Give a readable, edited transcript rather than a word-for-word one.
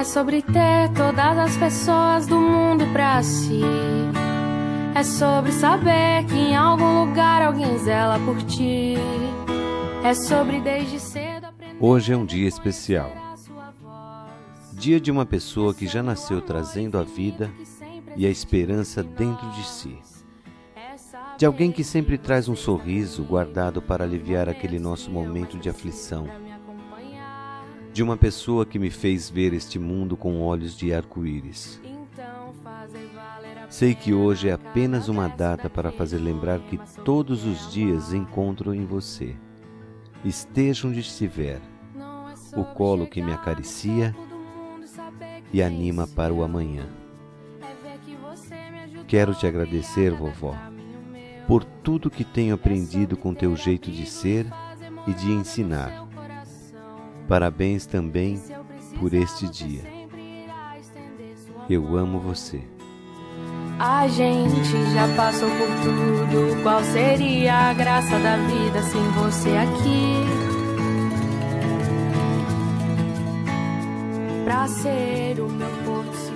sobre ter todas as pessoas do mundo pra si. É sobre saber que em algum lugar alguém zela por ti. É sobre desde cedo aprender. Hoje é um dia especial. Dia de uma pessoa que já nasceu trazendo a vida e a esperança dentro de si. De alguém que sempre traz um sorriso guardado para aliviar aquele nosso momento de aflição. De uma pessoa que me fez ver este mundo com olhos de arco-íris. Sei que hoje é apenas uma data para fazer lembrar que todos os dias encontro em você, esteja onde estiver, o colo que me acaricia e anima para o amanhã. Quero te agradecer, vovó, por tudo que tenho aprendido com teu jeito de ser e de ensinar. Parabéns também por este dia. Eu amo você. A gente já passou por tudo. Qual seria a graça da vida sem você aqui? Pra ser o meu porto seguro.